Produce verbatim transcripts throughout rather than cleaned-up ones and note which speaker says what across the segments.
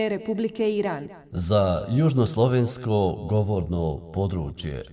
Speaker 1: Republike Iran
Speaker 2: za južnoslovensko govorno područje.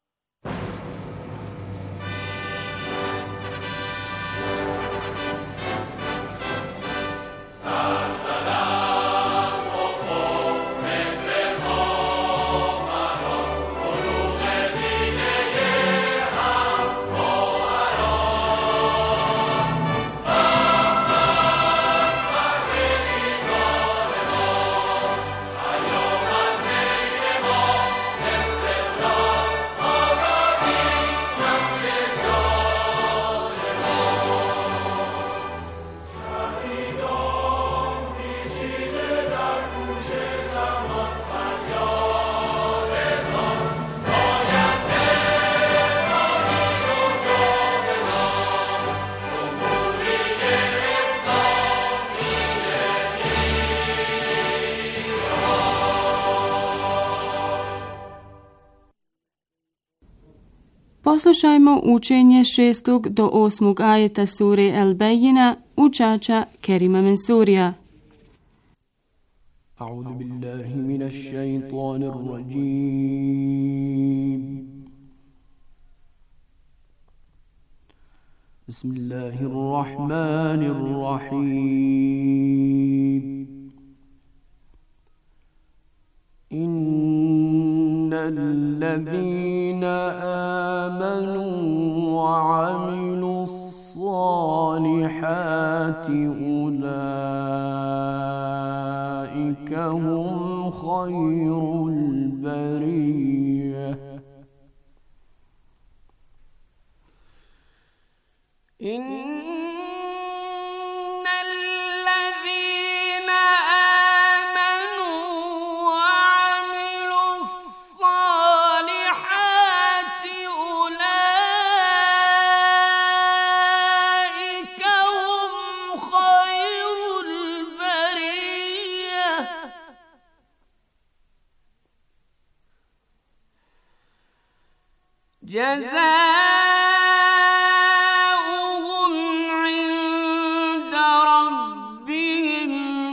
Speaker 3: Poslušajmo učenje šestog do osmog ajeta sure El-Bejina učača Kerima Mensurija.
Speaker 4: A'udhu billahi minash shaitanir rajim. Bismillahirrahmanirrahim. الذين آمنوا وعملوا الصالحات أولئك هم خير البرية
Speaker 5: جزاؤهم عند ربهم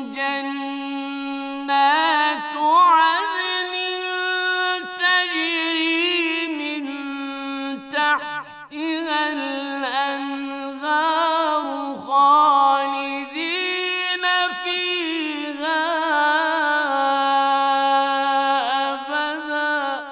Speaker 5: جنات عدن تجري من تحتها الأنهار خالدين فيها أبدا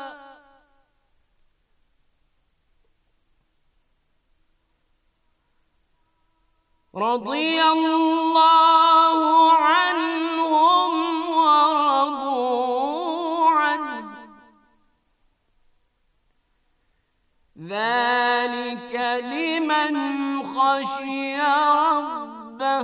Speaker 5: رضي الله عنهم ورضوا عنه ذلك لمن خشي ربه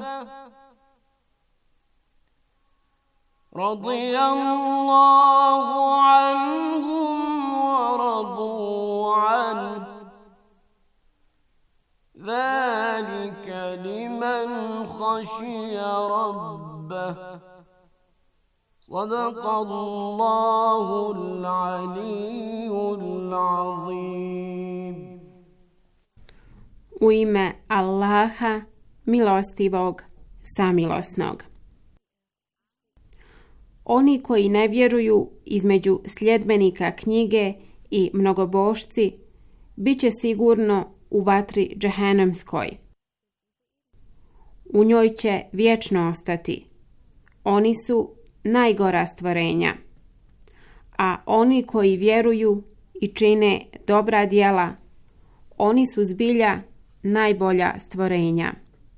Speaker 5: رضي الله عنهم ورضوا عنه ذلك لمن خشي ربه صدق الله العلي العظيم.
Speaker 3: U ime Allaha, milostivog, samilosnog. Oni koji ne vjeruju između sljedbenika knjige i mnogobošci bit će sigurno u vatri džehennemskoj. U njoj će vječno ostati. Oni su najgora stvorenja. A oni koji vjeruju i čine dobra djela, oni su zbilja najbolja stvorenja.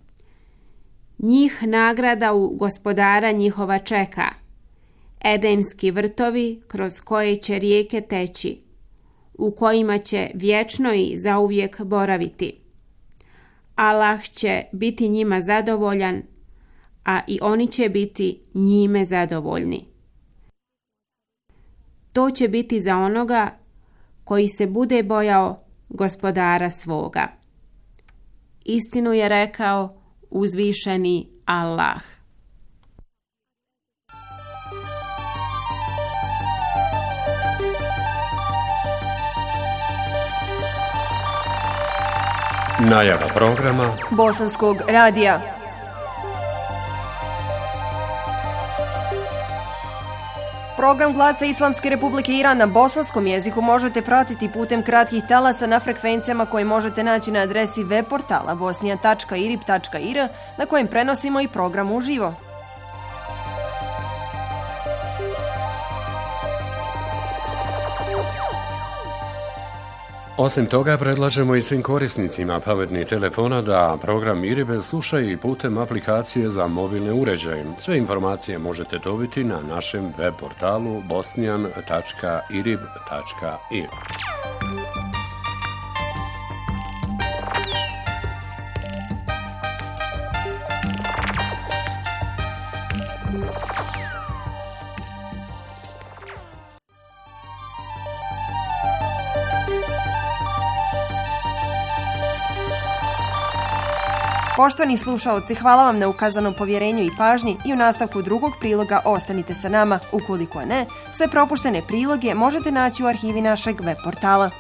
Speaker 3: Njih nagrada u gospodara njihova čeka, edenski vrtovi kroz koje će rijeke teći, u kojima će vječno i zauvijek boraviti. Allah će biti njima zadovoljan, a i oni će biti njime zadovoljni. To će biti za onoga koji se bude bojao gospodara svoga. Istinu je rekao uzvišeni Allah.
Speaker 2: Najava programa
Speaker 1: Bosanskog radija. Program Glasa Islamske Republike Iran na bosanskom jeziku možete pratiti putem kratkih talasa na frekvencijama koje možete naći na adresi web portala bosnija tačka irib tačka ir na kojem prenosimo i program uživo.
Speaker 2: Osim toga, predlažemo i svim korisnicima pametnih telefona da program Iribe slušaju i putem aplikacije za mobilne uređaje. Sve informacije možete dobiti na našem web portalu bosnijan tačka irib tačka ir.
Speaker 1: Poštovani slušaoci, hvala vam na ukazanom povjerenju i pažnji i u nastavku drugog priloga ostanite sa nama. Ukoliko ne, sve propuštene priloge možete naći u arhivi našeg web portala.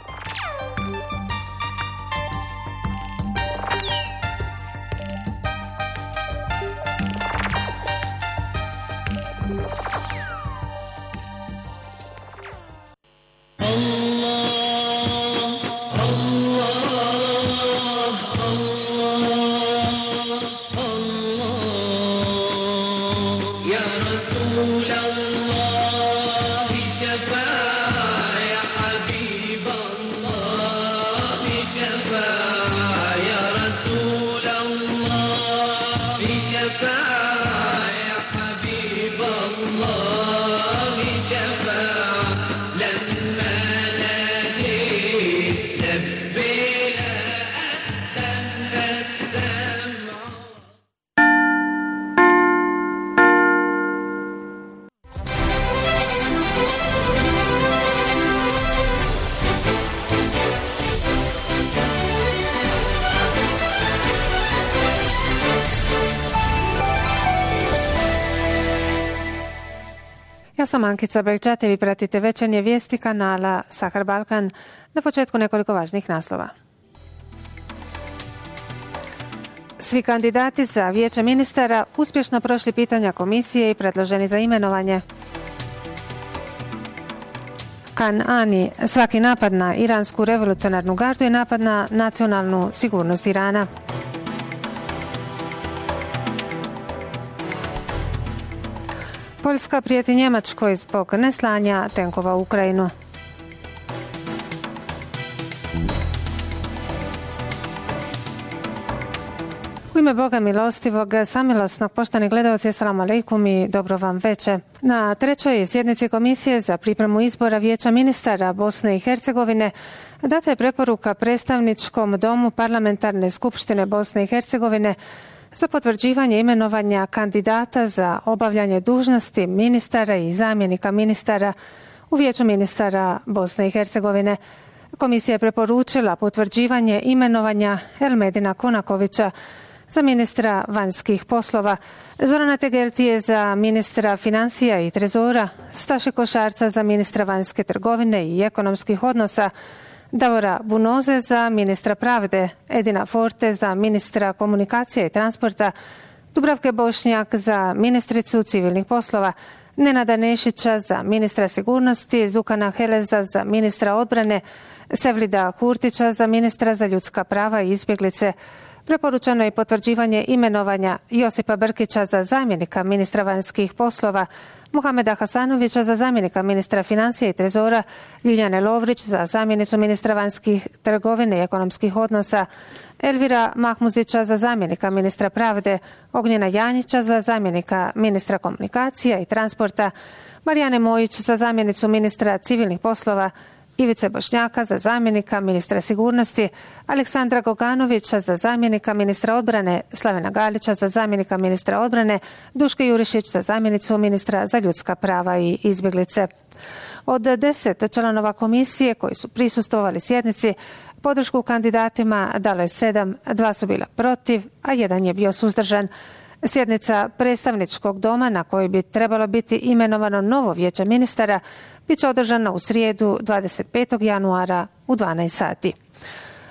Speaker 6: Ja sam Ankica Bekčate, vi pratite večernje vijesti kanala Sahar Balkan. Na početku nekoliko važnih naslova. Svi kandidati za vijeće ministara uspješno prošli pitanja komisije i predloženi za imenovanje. Kanani, svaki napad na iransku revolucionarnu gardu je napad na nacionalnu sigurnost Irana. Poljska prijeti Njemačkoj zbog neslanja tenkova u Ukrajinu. U ime Boga milostivog, samilosnog, poštovani gledalci, assalamu alaikum i dobro vam veče. Na trećoj sjednici Komisije za pripremu izbora Vijeća ministara Bosne i Hercegovine data je preporuka predstavničkom domu Parlamentarne skupštine Bosne i Hercegovine za potvrđivanje imenovanja kandidata za obavljanje dužnosti ministara i zamjenika ministara u Vijeću ministara Bosne i Hercegovine. Komisija je preporučila potvrđivanje imenovanja Elmedina Konakovića za ministra vanjskih poslova, Zorana Tegeltije za ministra financija i trezora, Staše Košarca za ministra vanjske trgovine i ekonomskih odnosa, Davora Bunoze za ministra pravde, Edina Forte za ministra komunikacije i transporta, Dubravke Bošnjak za ministricu civilnih poslova, Nenada Nešića za ministra sigurnosti, Zukana Heleza za ministra odbrane, Sevlida Kurtića za ministra za ljudska prava i izbjeglice. Preporučeno je potvrđivanje imenovanja Josipa Brkića za zamjenika ministra vanjskih poslova, Muhameda Hasanovića za zamjenika ministra financija i trezora, Ljiljane Lovrić za zamjenicu ministra vanjskih trgovine i ekonomskih odnosa, Elvira Mahmuzića za zamjenika ministra pravde, Ognjena Janjića za zamjenika ministra komunikacija i transporta, Marijane Mojić za zamjenicu ministra civilnih poslova, Ivice Bošnjaka za zamjenika ministra sigurnosti, Aleksandra Goganovića za zamjenika ministra odbrane, Slavena Galića za zamjenika ministra odbrane, Duške Jurišić za zamjenicu ministra za ljudska prava i izbjeglice. Od deset članova komisije koji su prisustvovali sjednici, podršku kandidatima dalo je sedam, dva su bila protiv, a jedan je bio suzdržan. Sjednica predstavničkog doma na kojoj bi trebalo biti imenovano novo vijeće ministara bit će održana u srijedu dvadeset petog januara u dvanaest sati.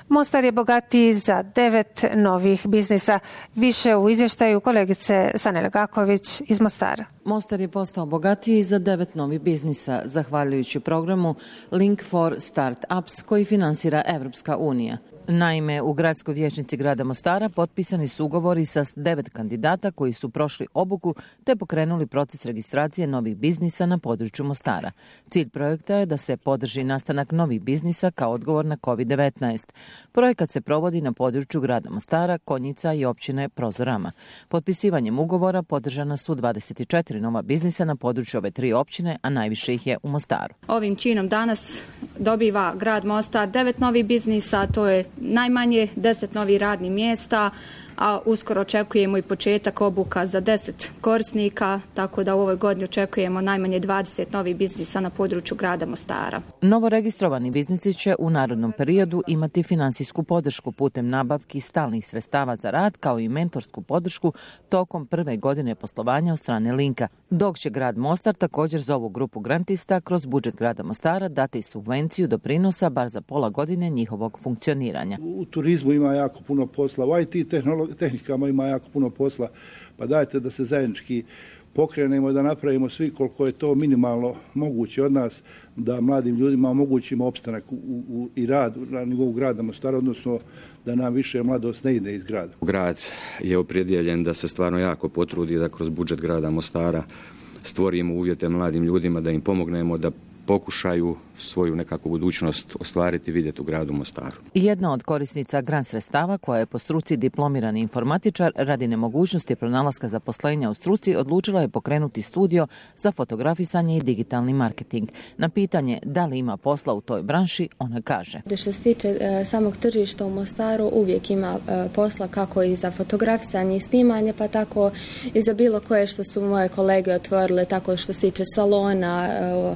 Speaker 6: Mostar je bogatiji za devet novih biznisa. Više u izvještaju kolegice Sanele Gaković iz Mostara.
Speaker 7: Mostar je postao bogatiji za devet novih biznisa, zahvaljujući programu Link for Start-ups koji finansira Evropska unija. Naime, u gradskoj vijećnici grada Mostara potpisani su ugovori sa devet kandidata koji su prošli obuku te pokrenuli proces registracije novih biznisa na području Mostara. Cilj projekta je da se podrži nastanak novih biznisa kao odgovor na kovid devetnaest. Projekat se provodi na području grada Mostara, Konjica i općine Prozorama. Potpisivanjem ugovora podržana su dvadeset četiri nova biznisa na području ove tri općine, a najviše ih je u Mostaru.
Speaker 8: Ovim činom danas dobiva grad Mostar devet novih biznisa, to je najmanje deset novih radnih mjesta, a uskoro očekujemo i početak obuka za deset korisnika, tako da u ovoj godini očekujemo najmanje dvadeset novih biznisa na području grada Mostara.
Speaker 7: Novo registrovani biznisi će u narednom periodu imati finansijsku podršku putem nabavki stalnih sredstava za rad, kao i mentorsku podršku tokom prve godine poslovanja od strane Linka, dok će grad Mostar također za ovu grupu grantista kroz budžet grada Mostara dati subvenciju doprinosa bar za pola godine njihovog funkcioniranja.
Speaker 9: U turizmu ima jako puno posla, u I T tehnologiji tehnikama ima jako puno posla, pa dajte da se zajednički pokrenemo, da napravimo svi koliko je to minimalno moguće od nas, da mladim ljudima omogućimo opstanak u, u, i rad na nivou grada Mostara, odnosno da nam više mladost ne ide iz grada.
Speaker 10: Grad je opredijeljen da se stvarno jako potrudi da kroz budžet grada Mostara stvorimo uvjete mladim ljudima, da im pomognemo da pokušaju svoju nekakvu budućnost ostvariti, vidjeti u gradu Mostaru.
Speaker 7: Jedna od korisnica grant sredstava, koja je po struci diplomirani informatičar, radi nemogućnosti pronalaska zaposlenja u struci, odlučila je pokrenuti studio za fotografisanje i digitalni marketing. Na pitanje da li ima posla u toj branši, ona kaže:
Speaker 11: Što se tiče e, samog tržišta u Mostaru, uvijek ima e, posla kako i za fotografisanje i snimanje, pa tako i za bilo koje što su moje kolege otvorile, tako što se tiče salona, e,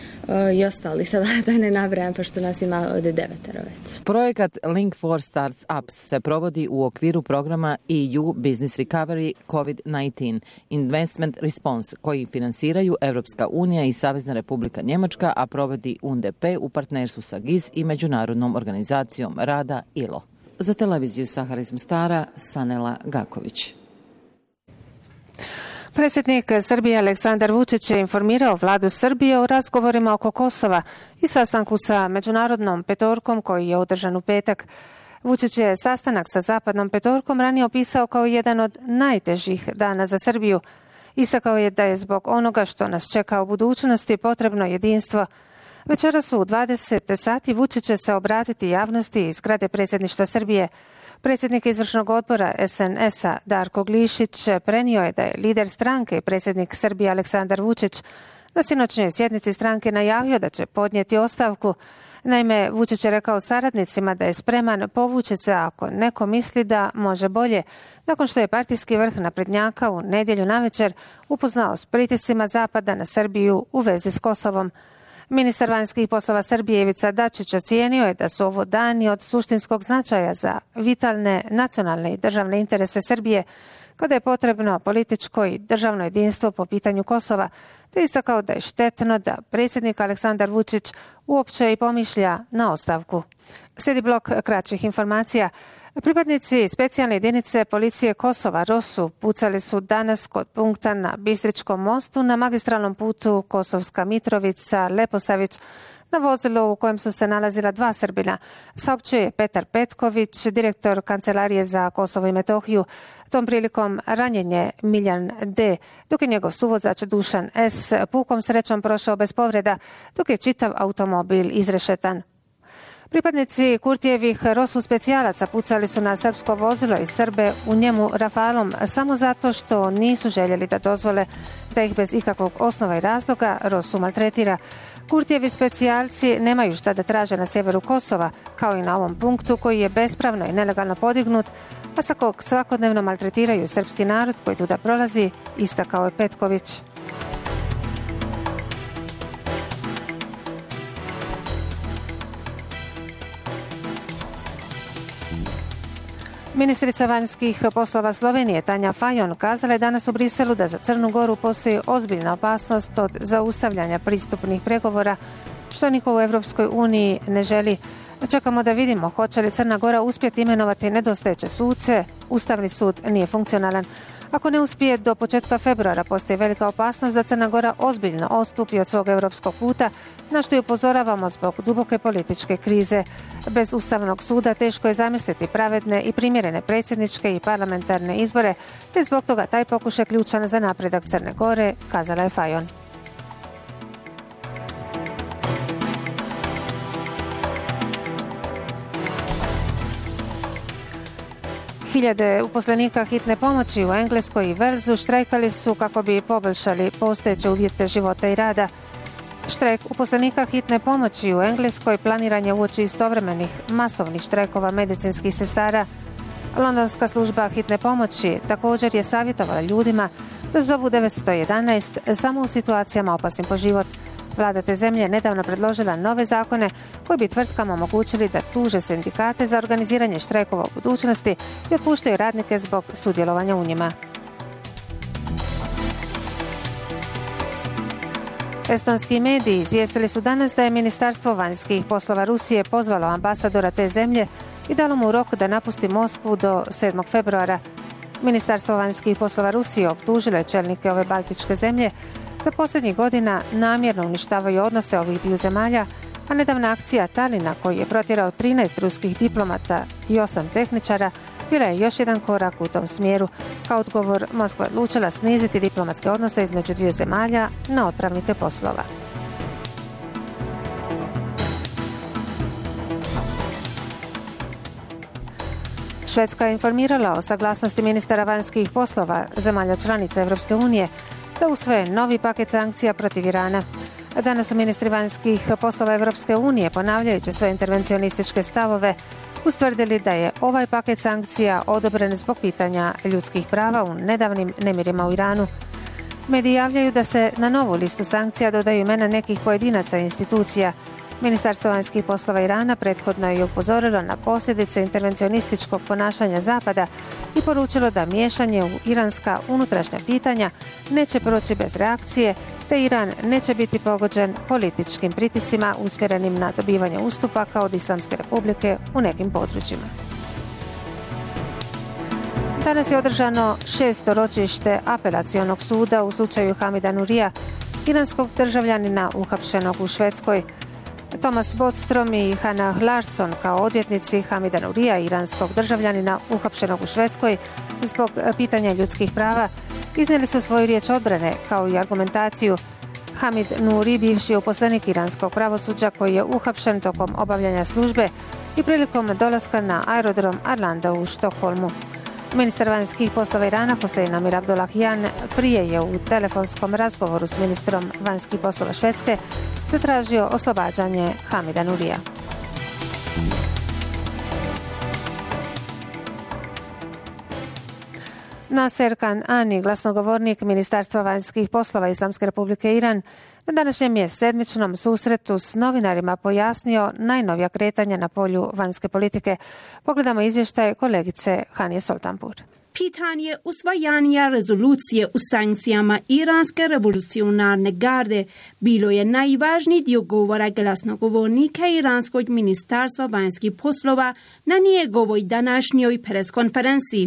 Speaker 11: i ostali, sada da ne nabrajam, pa što nas ima od devetero već.
Speaker 7: Projekat Link for Startups se provodi u okviru programa E U Business Recovery kovid devetnaest Investment Response, koji finansiraju Evropska unija i Savezna Republika Njemačka, a provodi U N D P u partnerstvu sa G I Z i Međunarodnom organizacijom rada I L O. Za televiziju Sahara iz Mostara, Sanela Gaković.
Speaker 6: Predsjednik Srbije Aleksandar Vučić je informirao vladu Srbije o razgovorima oko Kosova i sastanku sa Međunarodnom petorkom koji je održan u petak. Vučić je sastanak sa Zapadnom petorkom ranije opisao kao jedan od najtežih dana za Srbiju. Istakao je da je zbog onoga što nas čeka u budućnosti potrebno jedinstvo. Večeras u dvadeset sati Vučić će se obratiti javnosti iz zgrade predsjedništva Srbije. Predsjednik izvršnog odbora S N S-a Darko Glišić prenio je da je lider stranke i predsjednik Srbije Aleksandar Vučić na sinoćnjoj sjednici stranke najavio da će podnijeti ostavku. Naime, Vučić je rekao saradnicima da je spreman povući se ako neko misli da može bolje, nakon što je partijski vrh naprednjaka u nedjelju navečer upoznao s pritiscima Zapada na Srbiju u vezi s Kosovom. Ministar vanjskih poslova Srbije Ivica Dačić ocijenio je da su ovo dani od suštinskog značaja za vitalne nacionalne i državne interese Srbije, kada je potrebno političko i državno jedinstvo po pitanju Kosova, te istakao da je štetno da predsjednik Aleksandar Vučić uopće i pomišlja na ostavku. Slijedi blok kraćih informacija. Pripadnici specijalne jedinice policije Kosova Rosu pucali su danas kod punkta na Bistričkom mostu na magistralnom putu Kosovska Mitrovica Leposavić na vozilu u kojem su se nalazila dva Srbina. Saopćio je Petar Petković, direktor Kancelarije za Kosovo i Metohiju. Tom prilikom ranjen je Miljan D, dok je njegov suvozač Dušan S pukom srećom prošao bez povreda, dok je čitav automobil izrešetan. Pripadnici Kurtijevih Rosu specijalaca pucali su na srpsko vozilo i Srbe u njemu rafalom samo zato što nisu željeli da dozvole da ih bez ikakvog osnova i razloga Rosu maltretira. Kurtijevi specijalci nemaju šta da traže na sjeveru Kosova, kao i na ovom punktu koji je bespravno i nelegalno podignut, a sa kog svakodnevno maltretiraju srpski narod koji tuda prolazi, istakao je Petković. Ministrica vanjskih poslova Slovenije Tanja Fajon kazala je danas u Briselu da za Crnu Goru postoji ozbiljna opasnost od zaustavljanja pristupnih pregovora, što niko u Evropskoj uniji ne želi. Čekamo da vidimo hoće li Crna Gora uspjeti imenovati nedostajeće suce. Ustavni sud nije funkcionalan. Ako ne uspije, do početka februara postoji velika opasnost da Crna Gora ozbiljno odstupi od svog europskog puta, na što je upozoravamo zbog duboke političke krize. Bez Ustavnog suda teško je zamisliti pravedne i primjerene predsjedničke i parlamentarne izbore, te zbog toga taj pokušaj ključan za napredak Crne Gore, kazala je Fajon. Hiljade uposlenika hitne pomoći u Engleskoj i Walesu štrajkali su kako bi poboljšali postojeće uvjete života i rada. Štrajk uposlenika hitne pomoći u Engleskoj planiran je uoči istovremenih masovnih štrajkova medicinskih sestara. Londonska služba hitne pomoći također je savjetovala ljudima da zovu devetsto jedanaest samo u situacijama opasnim po život. Vlada te zemlje nedavno predložila nove zakone koji bi tvrtkama omogućili da tuže sindikate za organiziranje štrajkova u budućnosti i otpuštaju radnike zbog sudjelovanja u njima. Estonski mediji izvijestili su danas da je Ministarstvo vanjskih poslova Rusije pozvalo ambasadora te zemlje i dalo mu rok da napusti Moskvu do sedmog februara. Ministarstvo vanjskih poslova Rusije optužilo je čelnike ove baltičke zemlje da posljednjih godina namjerno uništavaju odnose ovih dviju zemalja, a nedavna akcija Talina, koji je protjerao trinaest ruskih diplomata i osam tehničara, bila je još jedan korak u tom smjeru. Kao odgovor, Moskva odlučila sniziti diplomatske odnose između dviju zemalja na otpravnike poslova. Švedska je informirala o saglasnosti ministara vanjskih poslova zemalja članica Europske unije da usvoje novi paket sankcija protiv Irana. Danas su ministri vanjskih poslova Europske unije, ponavljajući svoje intervencionističke stavove, ustvrdili da je ovaj paket sankcija odobren zbog pitanja ljudskih prava u nedavnim nemirima u Iranu. Mediji javljaju da se na novu listu sankcija dodaju imena nekih pojedinaca i institucija. Ministarstvo vanjskih poslova Irana prethodno je upozorilo na posljedice intervencionističkog ponašanja Zapada i poručilo da miješanje u iranska unutrašnja pitanja neće proći bez reakcije, te Iran neće biti pogođen političkim pritiscima usmjerenim na dobivanje ustupaka od Islamske republike u nekim područjima. Danas je održano šesto ročište apelacionog suda u slučaju Hamida Nurija, iranskog državljanina uhapšenog u Švedskoj. Thomas Bodstrom i Hannah Larsson kao odvjetnici Hamida Nurija, iranskog državljanina uhapšenog u Švedskoj zbog pitanja ljudskih prava, iznijeli su svoju riječ odbrane kao i argumentaciju. Hamid Nuri, bivši uposlenik iranskog pravosuđa koji je uhapšen tokom obavljanja službe i prilikom dolaska na aerodrom Arlanda u Štokholmu. Ministar vanjskih poslova Irana Hossein Amir Abdullahian prije je u telefonskom razgovoru s ministrom vanjskih poslova Švedske zatražio oslobađanje Hamida Nurija. Naser Kanani, glasnogovornik Ministarstva vanjskih poslova Islamske republike Iran, na današnjem je sedmičnom susretu s novinarima pojasnio najnovija kretanja na polju vanjske politike. Pogledamo izvještaj kolegice Hanije Soltanpur.
Speaker 12: Pitanje usvajanja rezolucije u sankcijama Iranske revolucionarne garde bilo je najvažniji dio govora glasnogovornika Iranskog ministarstva vanjskih poslova na njegovoj današnjoj preskonferenciji.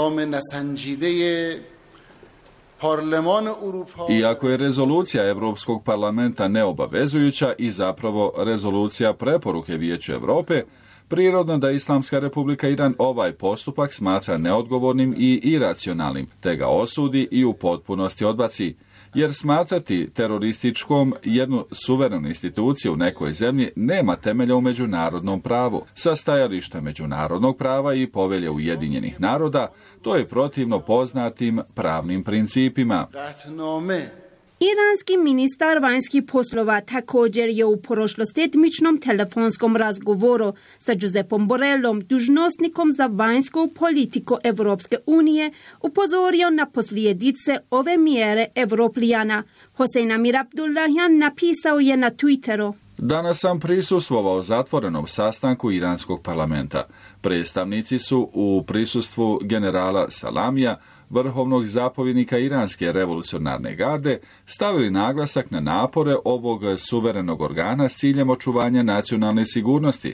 Speaker 13: Iako je rezolucija Europskog parlamenta neobavezujuća i zapravo rezolucija preporuke Vijeća Europe, prirodno da Islamska republika Iran ovaj postupak smatra neodgovornim i iracionalnim, te ga osudi i u potpunosti odbaci, jer smatrati terorističkom jednu suverenu instituciju u nekoj zemlji nema temelja u međunarodnom pravu. Sa stajališta međunarodnog prava i povelje Ujedinjenih naroda, to je protivno poznatim pravnim principima.
Speaker 12: Iranski ministar vanjskih poslova također je u prošlosedmičnom telefonskom razgovoru sa Giuseppom Borrellom, dužnosnikom za vanjsku politiku Evropske unije, upozorio na posljedice ove mjere Evropljana. Hossein Amir Abdullahian napisao je na Twitteru:
Speaker 13: Danas sam prisustvovao zatvorenom sastanku Iranskog parlamenta. Predstavnici su u prisustvu generala Salamija, vrhovnog zapovjednika Iranske revolucionarne garde, stavili naglasak na napore ovog suverenog organa s ciljem očuvanja nacionalne sigurnosti.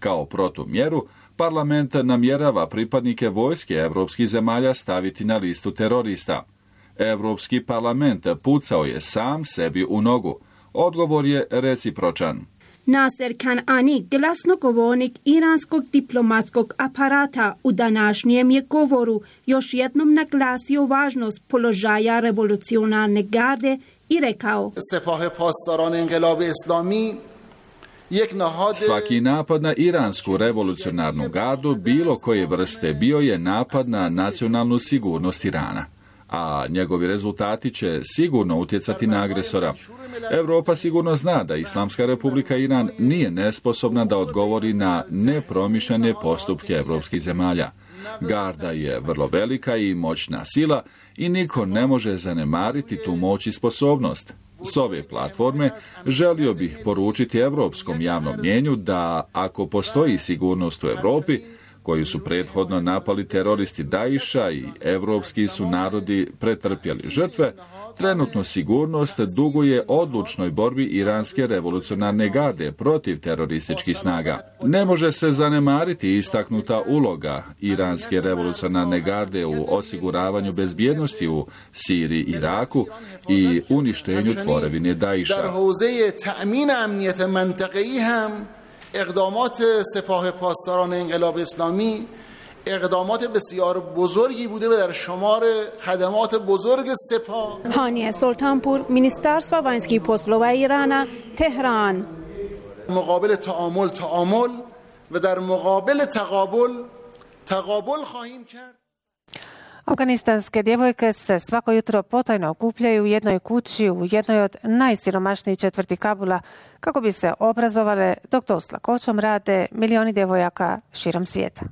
Speaker 13: Kao protumjeru, parlament namjerava pripadnike vojske evropskih zemalja staviti na listu terorista. Evropski parlament pucao je sam sebi u nogu. Odgovor je recipročan.
Speaker 12: Naser Kanani, glasnogovornik iranskog diplomatskog aparata, u današnjem je govoru još jednom naglasio važnost položaja revolucionarne garde i rekao:
Speaker 14: Sepah pastaran inqilab islami.
Speaker 13: Svaki napad na iransku revolucionarnu gardu bilo koje vrste bio je napad na nacionalnu sigurnost Irana, a njegovi rezultati će sigurno utjecati na agresora. Europa sigurno zna da Islamska republika Iran nije nesposobna da odgovori na nepromišljene postupke evropskih zemalja. Garda je vrlo velika i moćna sila i niko ne može zanemariti tu moć i sposobnost. S ove platforme želio bih poručiti evropskom javnom mnjenju da ako postoji sigurnost u Europi, koju su prethodno napali teroristi Daisha i evropski su narodi pretrpjeli žrtve, trenutnu sigurnost duguje odlučnoj borbi iranske revolucionarne garde protiv terorističkih snaga. Ne može se zanemariti istaknuta uloga iranske revolucionarne garde u osiguravanju bezbjednosti u Siriji i Iraku i uništenju tvorevine Daisha.
Speaker 14: اقدامات سپاه پاسداران انقلاب اسلامی اقدامات بسیار بزرگی بوده و در شمار خدمات بزرگ سپاه.
Speaker 12: هانیه سلطانپور، Ministarstva vanjskih poslova Irana, Tehran.
Speaker 14: مقابل تعامل تعامل و در مقابل تقابل تقابل خواهیم کرد.
Speaker 6: Afganistanske djevojke se svako jutro potajno okupljaju u jednoj kući u jednoj od najsiromašnijih četvrti Kabula kako bi se obrazovale, dok to s lakoćom rade milioni djevojaka širom svijeta.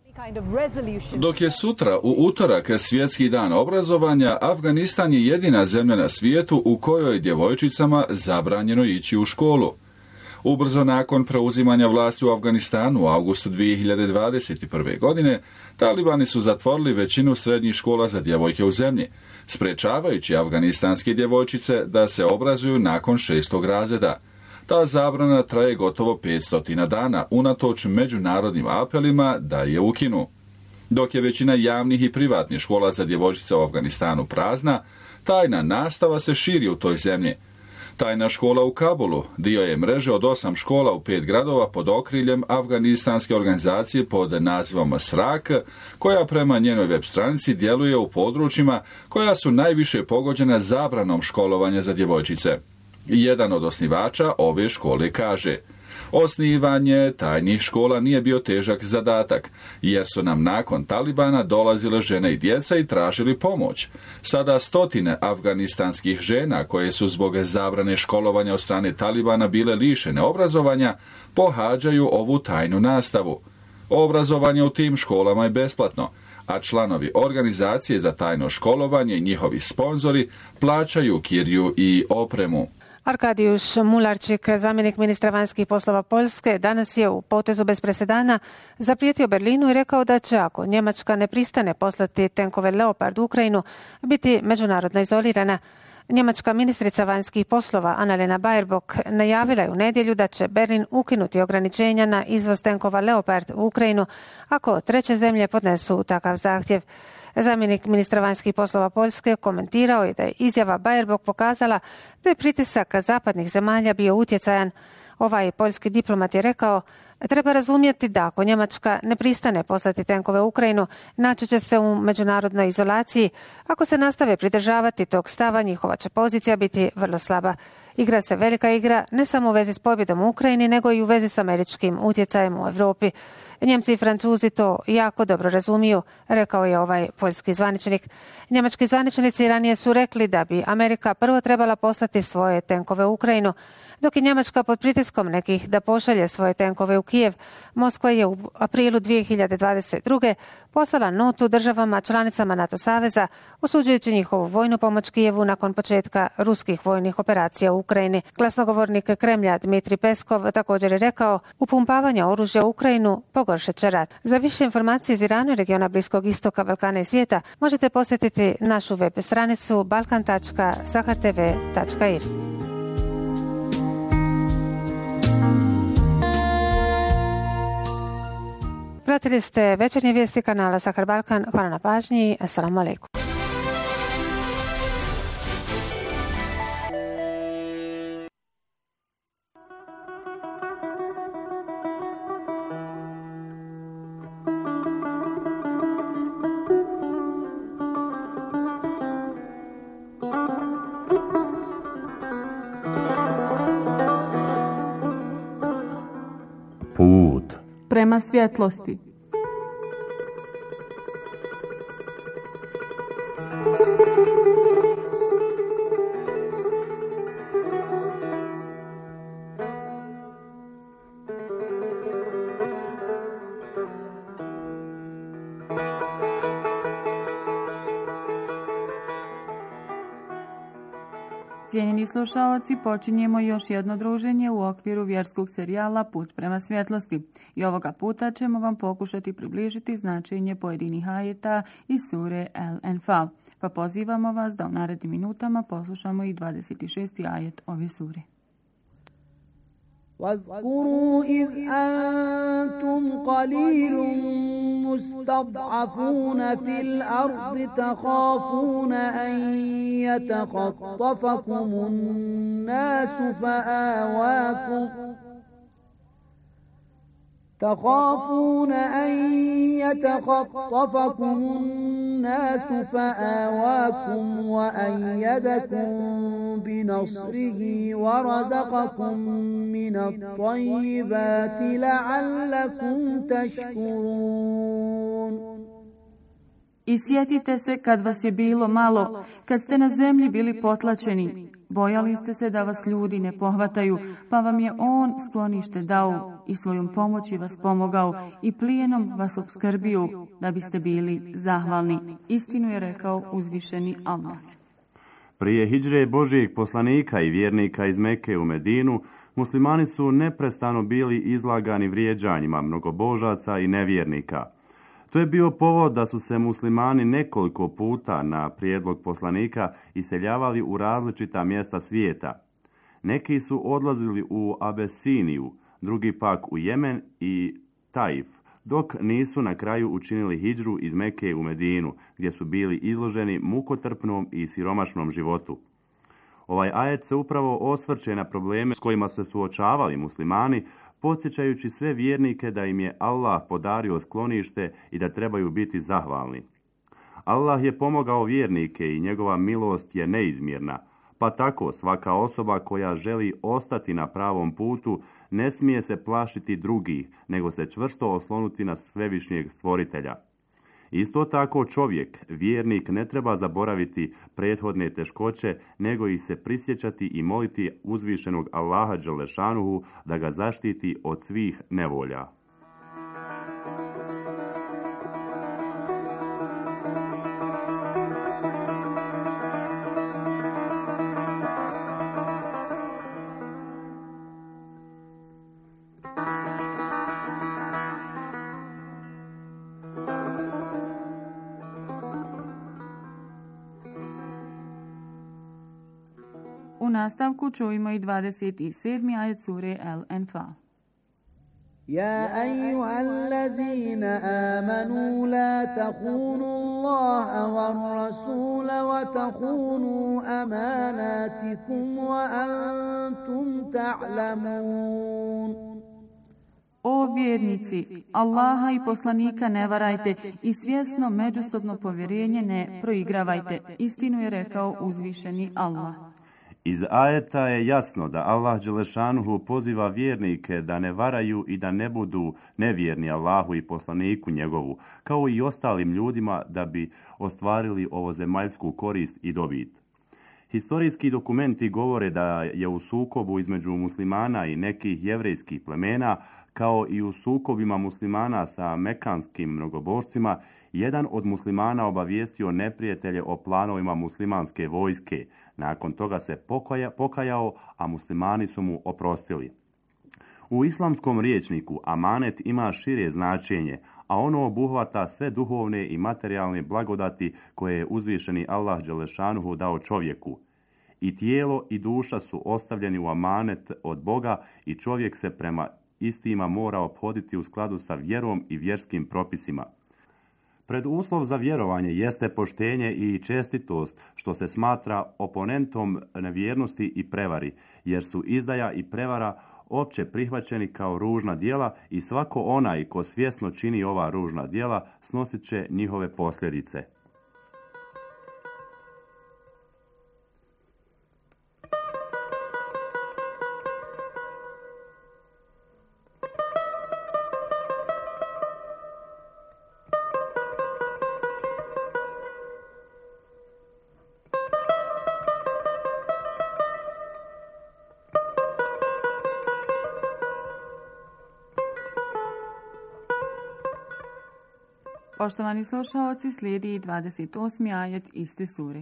Speaker 13: Dok je sutra u utorak svjetski dan obrazovanja, Afganistan je jedina zemlja na svijetu u kojoj djevojčicama zabranjeno ići u školu. Ubrzo nakon preuzimanja vlasti u Afganistanu u augustu dvije hiljade dvadeset prve. godine, talibani su zatvorili većinu srednjih škola za djevojke u zemlji, sprečavajući afganistanske djevojčice da se obrazuju nakon šestog razreda. Ta zabrana traje gotovo petsto dana, unatoč međunarodnim apelima da je ukinu. Dok je većina javnih i privatnih škola za djevojčice u Afganistanu prazna, tajna nastava se širi u toj zemlji. Tajna škola u Kabulu dio je mreže od osam škola u pet gradova pod okriljem afganistanske organizacije pod nazivom Srak, koja prema njenoj web stranici djeluje u područjima koja su najviše pogođena zabranom školovanja za djevojčice. Jedan od osnivača ove škole kaže: osnivanje tajnih škola nije bio težak zadatak, jer su nam nakon Talibana dolazile žene i djeca i tražili pomoć. Sada stotine afganistanskih žena koje su zbog zabrane školovanja od strane Talibana bile lišene obrazovanja, pohađaju ovu tajnu nastavu. Obrazovanje u tim školama je besplatno, a članovi organizacije za tajno školovanje i njihovi sponzori plaćaju kiriju i opremu.
Speaker 6: Arkadijuš Mularčik, zamjenik ministra vanjskih poslova Poljske, danas je u potezu bez presedana zaprijetio Berlinu i rekao da će, ako Njemačka ne pristane poslati tenkove Leopard u Ukrajinu, biti međunarodno izolirana. Njemačka ministrica vanjskih poslova Annalena Baerbock najavila je u nedjelju da će Berlin ukinuti ograničenja na izvoz tenkova Leopard u Ukrajinu ako treće zemlje podnesu takav zahtjev. Zamjenik ministra vanjskih poslova Poljske komentirao je da je izjava Baerbock pokazala da je pritisak zapadnih zemalja bio utjecajan. Ovaj poljski diplomat je rekao: treba razumjeti da ako Njemačka ne pristane poslati tenkove u Ukrajinu, naći će se u međunarodnoj izolaciji. Ako se nastave pridržavati tog stava, njihova će pozicija biti vrlo slaba. Igra se velika igra ne samo u vezi s pobjedom u Ukrajini, nego i u vezi s američkim utjecajem u Europi. Njemci i Francuzi to jako dobro razumiju, rekao je ovaj poljski zvaničnik. Njemački zvaničnici ranije su rekli da bi Amerika prvo trebala poslati svoje tenkove u Ukrajinu, dok je Njemačka pod pritiskom nekih da pošalje svoje tenkove u Kijev. Moskva je u aprilu dvije hiljade dvadeset druge. poslala notu državama članicama NATO saveza osuđujući njihovu vojnu pomoć Kijevu nakon početka ruskih vojnih operacija u Ukrajini. Glasnogovornik Kremlja Dmitrij Peskov također je rekao: upumpavanje oružja u Ukrajinu pogoršat će rat. Za više informacije iz Irana, regiona Bliskog istoka, Balkana i svijeta možete posjetiti našu web stranicu balkan tačka sahar t v tačka i r. Pratili ste večernje vijesti kanala Sahar Balkan. Hvala na pažnji. Assalamu alaikum.
Speaker 15: Put
Speaker 16: prema svjetlosti. Cijenjeni slušaoci, počinjemo još jedno druženje u okviru vjerskog serijala Put prema svjetlosti. I ovoga puta ćemo vam pokušati približiti značenje pojedinih ajeta iz sure El-Enfal. Pa pozivamo vas da u narednim minutama poslušamo i dvadeset šesti ajet ove sure.
Speaker 5: واذكروا إذ أنتم قليل مستضعفون في الأرض تخافون أن يتخطفكم الناس فآواكم تخافون أن يتخطفكم الناس فآواكم وأيدكم بنصره ورزقكم من الطيبات لعلكم تشكرون.
Speaker 16: I sjetite se kad vas je bilo malo, kad ste na zemlji bili potlačeni. Bojali ste se da vas ljudi ne pohvataju, pa vam je on sklonište dao i svojom pomoći vas pomogao i plijenom vas opskrbio da biste bili zahvalni. Istinu je rekao uzvišeni Allah.
Speaker 15: Prije hidžre Božijeg poslanika i vjernika iz Mekke u Medinu, muslimani su neprestano bili izlagani vrijeđanjima mnogobožaca i nevjernika. To je bio povod da su se muslimani nekoliko puta na prijedlog poslanika iseljavali u različita mjesta svijeta. Neki su odlazili u Abesiniju, drugi pak u Jemen i Taif, dok nisu na kraju učinili hidžru iz Mekke u Medinu, gdje su bili izloženi mukotrpnom i siromašnom životu. Ovaj ajet se upravo osvrće na probleme s kojima su se suočavali muslimani, podsjećajući sve vjernike da im je Allah podario sklonište i da trebaju biti zahvalni. Allah je pomogao vjernike i njegova milost je neizmjerna, pa tako svaka osoba koja želi ostati na pravom putu ne smije se plašiti drugih, nego se čvrsto oslonuti na svevišnjeg stvoritelja. Isto tako čovjek, vjernik, ne treba zaboraviti prethodne teškoće, nego ih se prisjećati i moliti uzvišenog Allaha Đelešanuhu da ga zaštiti od svih nevolja.
Speaker 16: U nastavku čujemo i dvadeset sedmi ajet sure El-Enfal.
Speaker 5: يا أيها الذين آمنوا لا تخونوا الله والرسول وتخونوا أماناتكم وأنتم تعلمون.
Speaker 16: O vjernici, Allaha i poslanika ne varajte i svjesno međusobno povjerenje ne proigravajte. Istinu je rekao uzvišeni Allah.
Speaker 15: Iz ajeta je jasno da Allah Đelešanuhu poziva vjernike da ne varaju i da ne budu nevjerni Allahu i poslaniku njegovu, kao i ostalim ljudima da bi ostvarili ovozemaljsku korist i dobit. Historijski dokumenti govore da je u sukobu između muslimana i nekih jevrejskih plemena, kao i u sukobima muslimana sa mekanskim mnogobožcima, jedan od muslimana obavijestio neprijatelje o planovima muslimanske vojske. Nakon toga se pokaja, pokajao, a muslimani su mu oprostili. U islamskom rječniku amanet ima šire značenje, a ono obuhvata sve duhovne i materijalne blagodati koje je uzvišeni Allah Đelešanuhu dao čovjeku. I tijelo i duša su ostavljeni u amanet od Boga i čovjek se prema istima mora ophoditi u skladu sa vjerom i vjerskim propisima. Preduslov za vjerovanje jeste poštenje i čestitost, što se smatra oponentom nevjernosti i prevari, jer su izdaja i prevara opće prihvaćeni kao ružna djela i svako onaj ko svjesno čini ova ružna djela snosit će njihove posljedice.
Speaker 16: Poštovani slušaoci, slijedi dvadeset osmi ajet iste sure.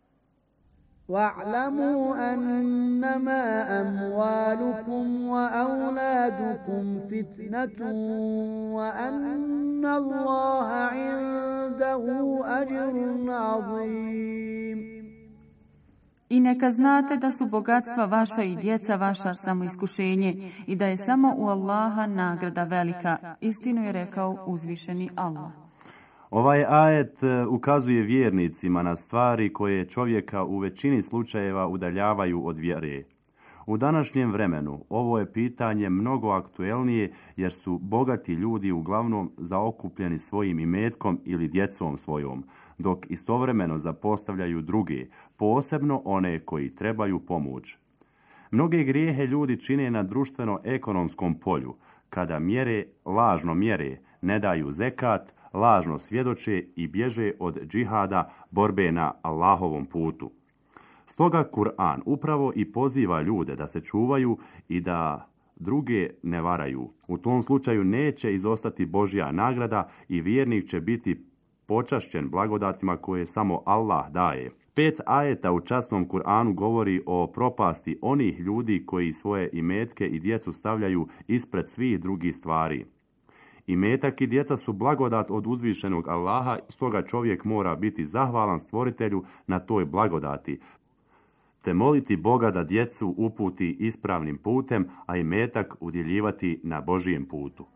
Speaker 5: وَاعْلَمُوا أَنَّمَا أَمْوَالُكُمْ وَأَوْلَادُكُمْ فِتْنَةٌ وَأَنَّ اللَّهَ عِندَهُ أَجْرٌ عَظِيمٌ.
Speaker 16: I neka znate da su bogatstva vaša i djeca vaša samo iskušenje i da je samo u Allaha nagrada velika. Istinu je rekao uzvišeni Allah.
Speaker 15: Ovaj ajet ukazuje vjernicima na stvari koje čovjeka u većini slučajeva udaljavaju od vjere. U današnjem vremenu ovo je pitanje mnogo aktuelnije jer su bogati ljudi uglavnom zaokupljeni svojim imetkom ili djecom svojom, dok istovremeno zapostavljaju druge, posebno one koji trebaju pomoć. Mnoge grijehe ljudi čine na društveno-ekonomskom polju, kada mjere, lažno mjere, ne daju zekat, lažno svjedoče i bježe od džihada, borbe na Allahovom putu. Stoga Kur'an upravo i poziva ljude da se čuvaju i da druge ne varaju. U tom slučaju neće izostati Božja nagrada i vjernik će biti počašćen blagodatima koje samo Allah daje. Pet ajeta u časnom Kur'anu govori o propasti onih ljudi koji svoje imetke i djecu stavljaju ispred svih drugih stvari. Imetak i djeca su blagodat od uzvišenog Allaha, stoga čovjek mora biti zahvalan stvoritelju na toj blagodati, te moliti Boga da djecu uputi ispravnim putem, a imetak udjeljivati na Božijem putu.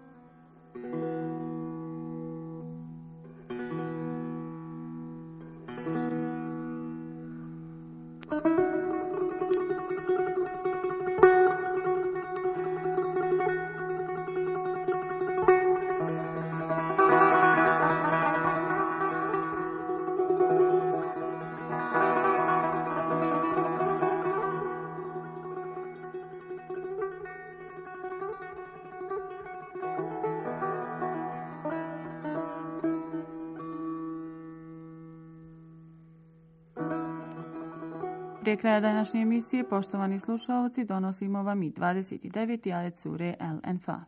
Speaker 16: Prije kraja današnje emisije, poštovani slušalci, donosimo vam i dvadeset deveti ajet sure El-Enfal.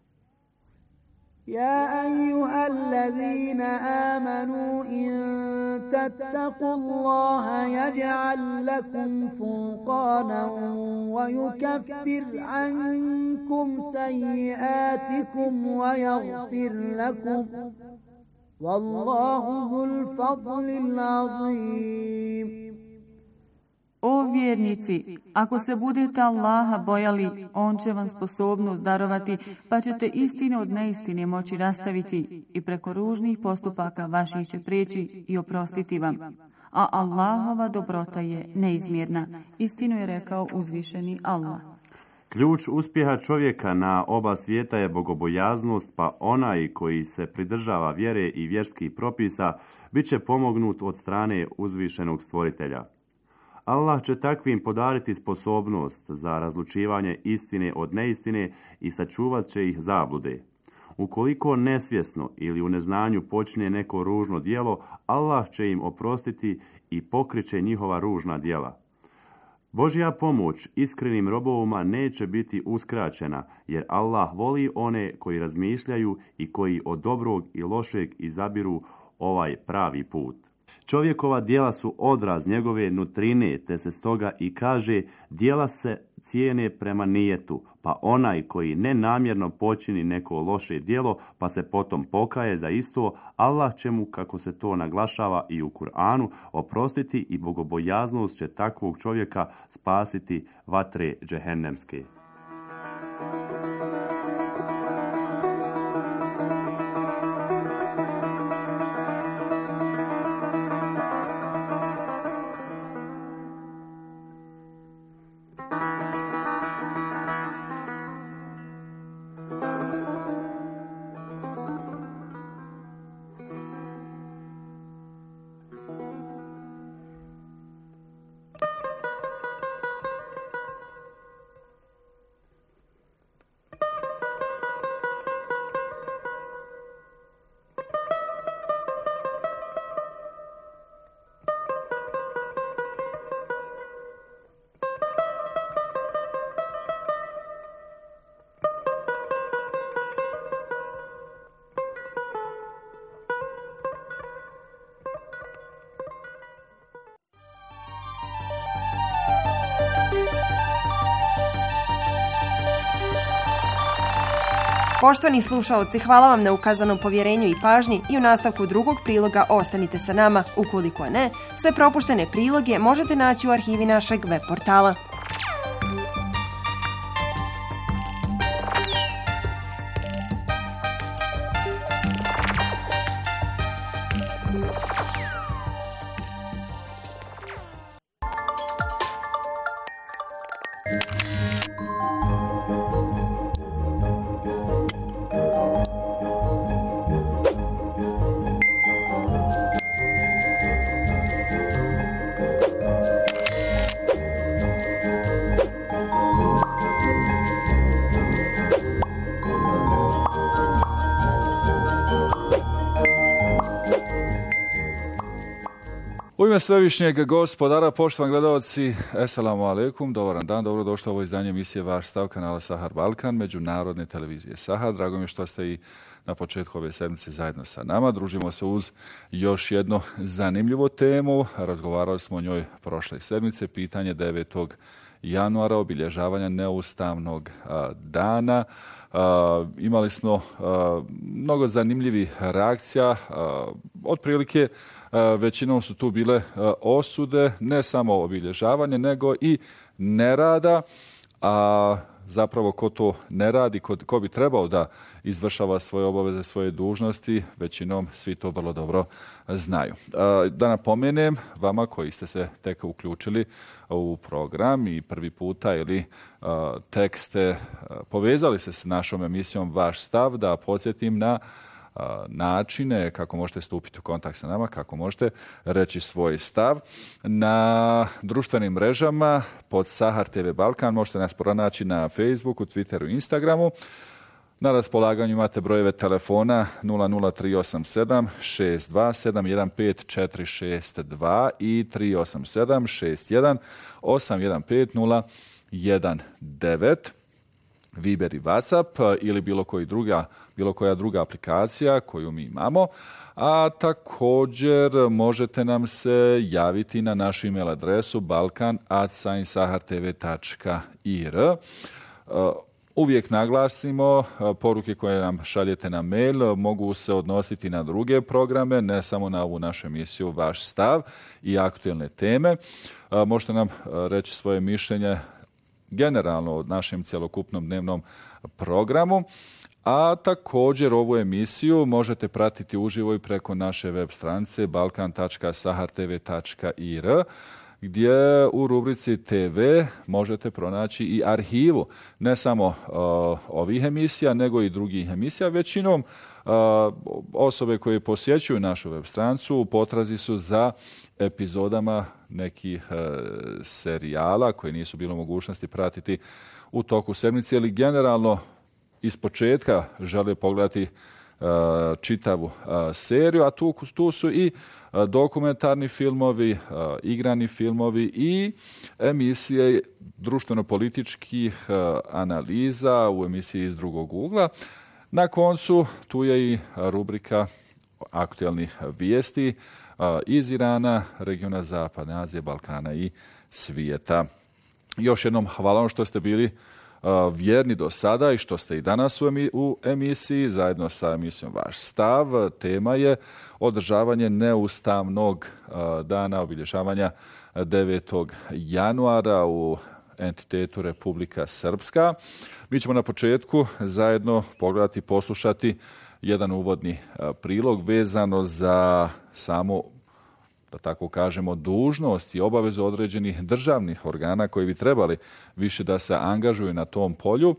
Speaker 5: يا أيها الذين آمنوا إن تتقوا الله يجعل لكم فرقانا ويكفر عنكم سيئاتكم ويغفر لكم والله ذو الفضل العظيم.
Speaker 16: O vjernici, ako se budete Allaha bojali, On će vam sposobnost darovati, pa ćete istinu od neistine moći rastaviti i preko ružnih postupaka vaših će prijeći i oprostiti vam. A Allahova dobrota je neizmjerna. Istinu je rekao uzvišeni Allah.
Speaker 15: Ključ uspjeha čovjeka na oba svijeta je bogobojaznost, pa onaj koji se pridržava vjere i vjerskih propisa bit će pomognut od strane uzvišenog stvoritelja. Allah će takvim podariti sposobnost za razlučivanje istine od neistine i sačuvat će ih zablude. Ukoliko nesvjesno ili u neznanju počne neko ružno djelo, Allah će im oprostiti i pokriće njihova ružna djela. Božja pomoć iskrenim robovima neće biti uskraćena, jer Allah voli one koji razmišljaju i koji od dobrog i lošeg izabiru ovaj pravi put. Čovjekova djela su odraz njegove nutrine, te se stoga i kaže djela se cijene prema nijetu, pa onaj koji nenamjerno počini neko loše djelo, pa se potom pokaje za isto, Allah će mu, kako se to naglašava i u Kur'anu, oprostiti i bogobojaznost će takvog čovjeka spasiti vatre džehennemske.
Speaker 1: Poštovani slušaoci, hvala vam na ukazanom povjerenju i pažnji i u nastavku drugog priloga ostanite sa nama. Ukoliko ne, sve propuštene priloge možete naći u arhivi našeg web portala.
Speaker 13: U ime Svevišnjeg Gospodara, poštovani gledalci, eselamu alaikum, dobar dan, dobrodošli u ovo izdanje emisije Vaš stav kanala Sahar Balkan, međunarodne televizije Sahar. Drago mi je što ste i na početku ove sedmice zajedno sa nama. Družimo se uz još jednu zanimljivu temu. Razgovarali smo o njoj prošle sedmice, pitanje devetog januara, obilježavanja neustavnog a, dana. A, imali smo a, mnogo zanimljivih reakcija, a, otprilike a, većinom su tu bile a, osude, ne samo obilježavanje, nego i nerada, a zapravo ko to ne radi, ko, ko bi trebao da izvršava svoje obaveze, svoje dužnosti, većinom svi to vrlo dobro znaju. Da napomenem vama koji ste se tek uključili u program i prvi puta ili tek ste povezali se s našom emisijom Vaš stav, da podsjetim na načine kako možete stupiti u kontakt sa nama, kako možete reći svoj stav. Na društvenim mrežama pod Sahar te ve Balkan možete nas pronaći na Facebooku, Twitteru, Instagramu. Na raspolaganju imate brojeve telefona nula nula tri osam sedam šest dva sedam jedan pet četiri šest dva i tri osam sedam šest jedan osam jedan pet nula jedan devet. Viber i WhatsApp ili bilo koji druga, bilo koja druga aplikacija koju mi imamo, a također možete nam se javiti na našu email adresu balkan at sahar t v tačka i r. Uvijek naglasimo, poruke koje nam šaljete na mail mogu se odnositi na druge programe, ne samo na ovu našu emisiju Vaš stav i aktuelne teme. Možete nam reći svoje mišljenje generalno o našem cjelokupnom dnevnom programu, a također ovu emisiju možete pratiti uživo i preko naše web stranice balkan tačka sahar t v tačka i r, gdje u rubrici te ve možete pronaći i arhivu ne samo uh, ovih emisija, nego i drugih emisija. Većinom uh, osobe koje posjećuju našu web stranicu u potrazi su za epizodama nekih uh, serijala koje nisu bilo mogućnosti pratiti u toku sedmice ili generalno iz početka žele pogledati uh, čitavu uh, seriju, a tu, tu su i uh, dokumentarni filmovi, uh, igrani filmovi i emisije društveno-političkih uh, analiza u emisiji iz drugog ugla. Na koncu tu je i rubrika aktuelnih vijesti uh, iz Irana, regiona Zapadne Azije, Balkana i svijeta. Još jednom hvala vam što ste bili vjerni do sada i što ste i danas u emisiji zajedno sa emisijom Vaš stav. Tema je održavanje neustavnog dana obilježavanja devetog januara u entitetu Republika Srpska. Mi ćemo na početku zajedno pogledati, poslušati jedan uvodni prilog vezano za samo, da tako kažemo, dužnost i obavezu određenih državnih organa koji bi trebali više da se angažuju na tom polju.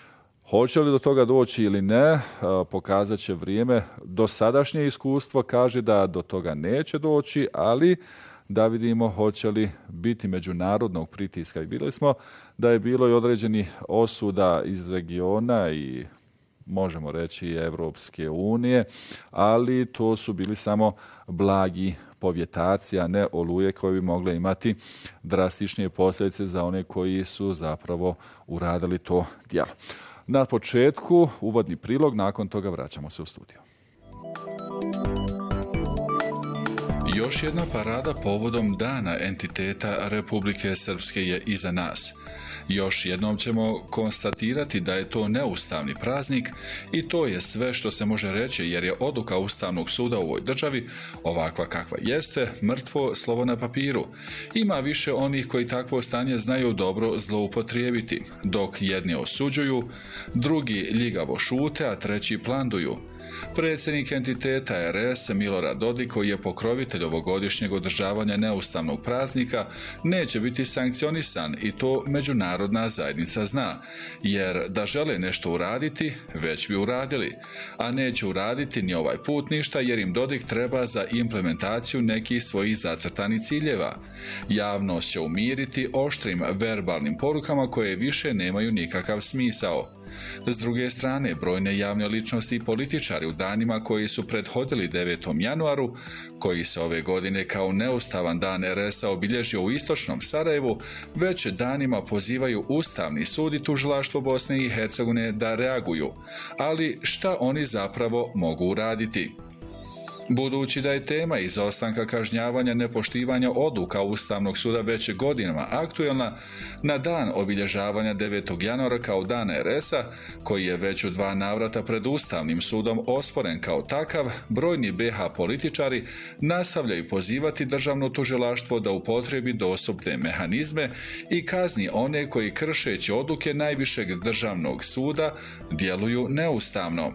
Speaker 13: Hoće li do toga doći ili ne, pokazat će vrijeme. Dosadašnje iskustvo kaže da do toga neće doći, ali da vidimo hoće li biti međunarodnog pritiska. I vidjeli smo da je bilo i određenih osuda iz regiona i možemo reći Evropske unije, ali to su bili samo blagi povjetaci, a ne oluje koje bi mogle imati drastičnije posljedice za one koji su zapravo uradili to djelo. Na početku uvodni prilog, nakon toga vraćamo se u studio. Još jedna parada povodom Dana entiteta Republike Srpske je iza nas. Još jednom ćemo konstatirati da je to neustavni praznik i to je sve što se može reći, jer je odluka Ustavnog suda u ovoj državi, ovakva kakva jeste, mrtvo slovo na papiru. Ima više onih koji takvo stanje znaju dobro zloupotrijebiti, dok jedni osuđuju, drugi ljigavo šute, a treći planduju. Predsjednik entiteta R S Milorad Dodik, koji je pokrovitelj ovogodišnjeg održavanja neustavnog praznika, neće biti sankcionisan i to međunarodna zajednica zna, jer da žele nešto uraditi, već bi uradili, a neće uraditi ni ovaj put ništa jer im Dodik treba za implementaciju nekih svojih zacrtanih ciljeva. Javnost će umiriti oštrim verbalnim porukama koje više nemaju nikakav smisao. S druge strane, brojne javne ličnosti i političari u danima koji su prethodili devetom januaru, koji se ove godine kao neustavan dan R S-a obilježio u istočnom Sarajevu, već danima pozivaju Ustavni sud i tužilaštvo Bosne i Hercegovine da reaguju. Ali šta oni zapravo mogu uraditi? Budući da je tema izostanka kažnjavanja nepoštivanja odluka Ustavnog suda već godinama aktuelna, na dan obilježavanja devetog januara kao dan R S-a, koji je već u dva navrata pred Ustavnim sudom osporen kao takav, brojni B H političari nastavljaju pozivati državno tužilaštvo da upotrebi dostupne mehanizme i kazni one koji kršeći odluke najvišeg državnog suda djeluju neustavno.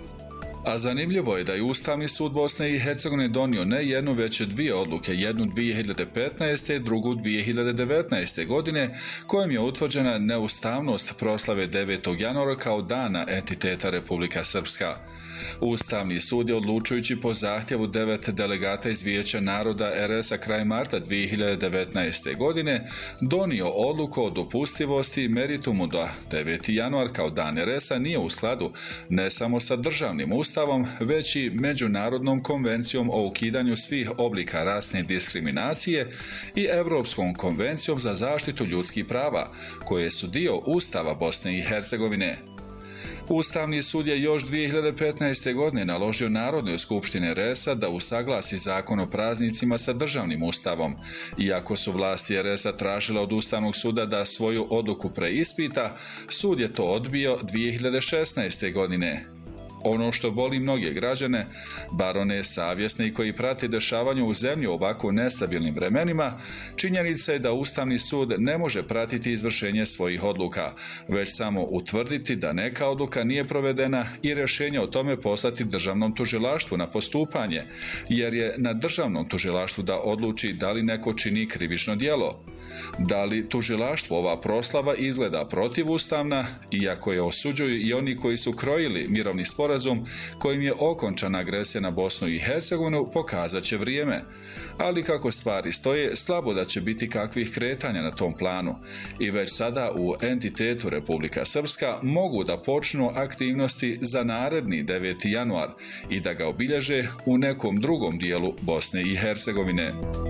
Speaker 13: A zanimljivo je da je Ustavni sud Bosne i Hercegovine donio ne jednu, već dvije odluke, jednu dvije hiljade petnaeste. drugu dvije hiljade devetnaeste. godine, kojim je utvrđena neustavnost proslave devetog januara kao dana entiteta Republika Srpska. Ustavni sud je, odlučujući po zahtjevu devet delegata iz Vijeća naroda R S-a krajem marta dvije hiljade devetnaeste. godine, donio odluku o dopustivosti i meritumu da deveti januar kao dan R S-a nije u skladu ne samo sa državnim ustavom, već i Međunarodnom konvencijom o ukidanju svih oblika rasne diskriminacije i Europskom konvencijom za zaštitu ljudskih prava, koje su dio Ustava Bosne i Hercegovine. Ustavni sud je još dvije hiljade petnaeste. godine naložio Narodnoj skupštini R S-a da usaglasi zakon o praznicima sa državnim ustavom. Iako su vlasti R S-a tražile od Ustavnog suda da svoju odluku preispita, sud je to odbio dvije hiljade šesnaeste. godine. Ono što boli mnoge građane, bar one savjesne i koji prate dešavanje u zemlji u ovako nestabilnim vremenima, činjenica je da Ustavni sud ne može pratiti izvršenje svojih odluka, već samo utvrditi da neka odluka nije provedena i rješenje o tome poslati državnom tužilaštvu na postupanje, jer je na državnom tužilaštvu da odluči da li neko čini krivično djelo. Da li tužilaštvo ova proslava izgleda protivustavna, iako je osuđuju i oni koji su krojili mirovni sporazum kojim je okončana agresija na Bosnu i Hercegovinu, pokazat će vrijeme. Ali kako stvari stoje, slabo da će biti kakvih kretanja na tom planu. I već sada u entitetu Republika Srpska mogu da počnu aktivnosti za naredni deveti januar i da ga obilježe u nekom drugom dijelu Bosne i Hercegovine.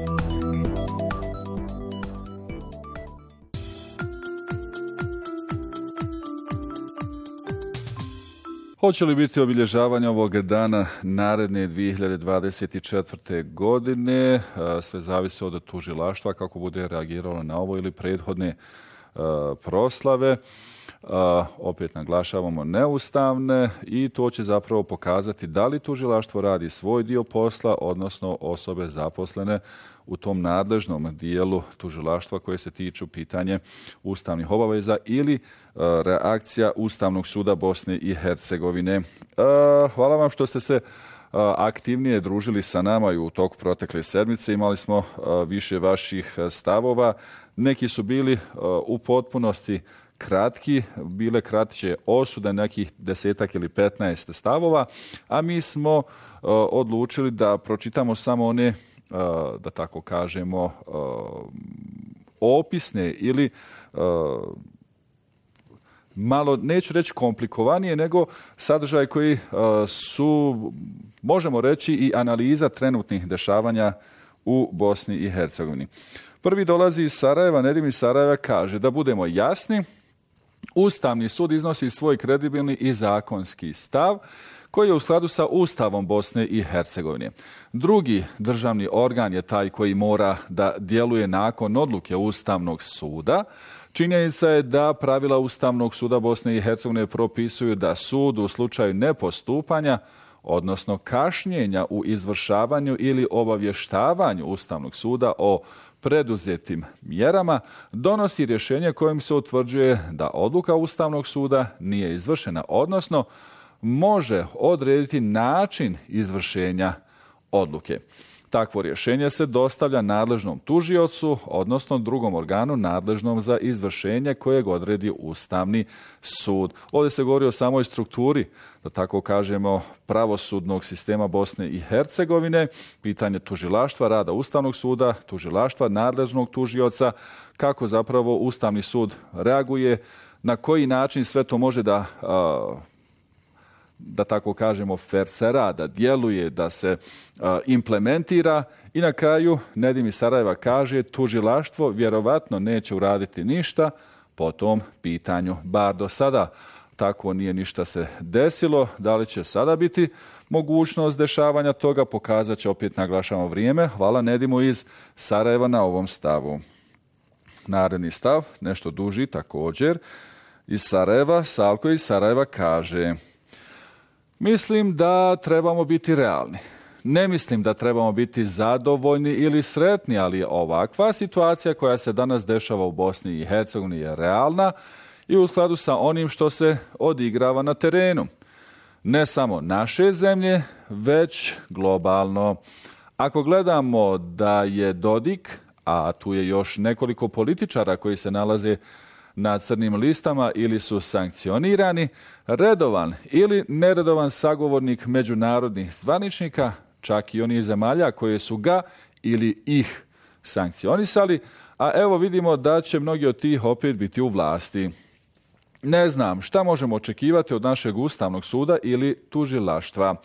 Speaker 13: Hoće li biti obilježavanje ovog dana naredne dvije hiljade dvadeset četvrte. godine? Sve zavisi od tužilaštva kako bude reagiralo na ovo ili prethodne proslave. Opet naglašavamo neustavne i to će zapravo pokazati da li tužilaštvo radi svoj dio posla, odnosno osobe zaposlene u tom nadležnom dijelu tužilaštva koje se tiču pitanje ustavnih obaveza ili reakcija Ustavnog suda Bosne i Hercegovine. Hvala vam što ste se aktivnije družili sa nama i u toku protekle sedmice. Imali smo više vaših stavova. Neki su bili u potpunosti kratki, bile kratće osude, nekih desetak ili petnaest stavova, a mi smo odlučili da pročitamo samo one, da tako kažemo, opisne ili malo, neću reći komplikovanije, nego sadržaj koji su, možemo reći, i analiza trenutnih dešavanja u Bosni i Hercegovini. Prvi dolazi iz Sarajeva, Nedim iz Sarajeva kaže: da budemo jasni, Ustavni sud iznosi svoj kredibilni i zakonski stav koji je u skladu sa Ustavom Bosne i Hercegovine. Drugi državni organ je taj koji mora da djeluje nakon odluke Ustavnog suda. Činjenica je da pravila Ustavnog suda Bosne i Hercegovine propisuju da sud u slučaju nepostupanja, odnosno kašnjenja u izvršavanju ili obavještavanju Ustavnog suda o preduzetim mjerama, donosi rješenje kojim se utvrđuje da odluka Ustavnog suda nije izvršena, odnosno može odrediti način izvršenja odluke. Takvo rješenje se dostavlja nadležnom tužiocu, odnosno drugom organu nadležnom za izvršenje kojeg odredi Ustavni sud. Ovdje se govori o samoj strukturi, da tako kažemo, pravosudnog sistema Bosne i Hercegovine, pitanje tužilaštva, rada Ustavnog suda, tužilaštva, nadležnog tužioca, kako zapravo Ustavni sud reaguje, na koji način sve to može da... Uh, da tako kažemo, fersera, da djeluje, da se uh, implementira i na kraju Nedim iz Sarajeva kaže tužilaštvo vjerovatno neće uraditi ništa po tom pitanju. Bar do sada tako nije ništa se desilo. Da li će sada biti mogućnost dešavanja toga, pokazat će, opet naglašamo, vrijeme. Hvala Nedimu iz Sarajeva na ovom stavu. Naredni stav, nešto duži također, iz Sarajeva. Salko iz Sarajeva kaže: mislim da trebamo biti realni. Ne mislim da trebamo biti zadovoljni ili sretni, ali ovakva situacija koja se danas dešava u Bosni i Hercegovini je realna i u skladu sa onim što se odigrava na terenu. Ne samo naše zemlje, već globalno. Ako gledamo da je Dodik, a tu je još nekoliko političara koji se nalaze na crnim listama ili su sankcionirani, redovan ili neredovan sagovornik međunarodnih zvaničnika, čak i onih zemalja koje su ga ili ih sankcionisali, a evo vidimo da će mnogi od tih opet biti u vlasti. Ne znam šta možemo očekivati od našeg Ustavnog suda ili tužilaštva.